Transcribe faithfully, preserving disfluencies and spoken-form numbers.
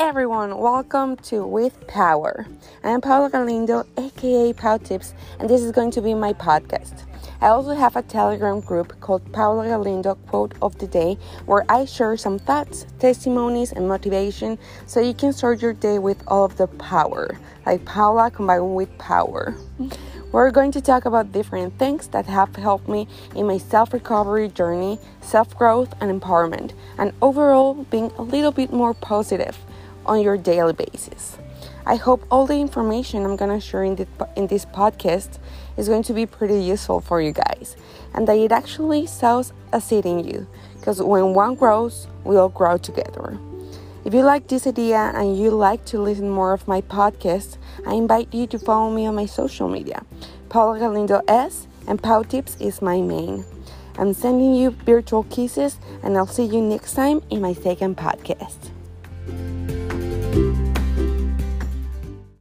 everyone, welcome to With Power. I'm Paula Galindo, aka Pau Tips, and this is going to be my podcast. I also have a Telegram group called Paula Galindo Quote of the Day, where I share some thoughts, testimonies, and motivation so you can start your day with all of the power, like Paula combined with power. We're going to talk about different things that have helped me in my self-recovery journey, self-growth, and empowerment, and overall being a little bit more positive on your daily basis. I hope all the information I'm going to share in, the, in this podcast is going to be pretty useful for you guys, and that it actually sows a seed in you, because when one grows, we all grow together. If you like this idea and you like to listen more of my podcast, I invite you to follow me on my social media. Paula Galindo S and Pau Tips is my main. I'm sending you virtual kisses, and I'll see you next time in my second podcast.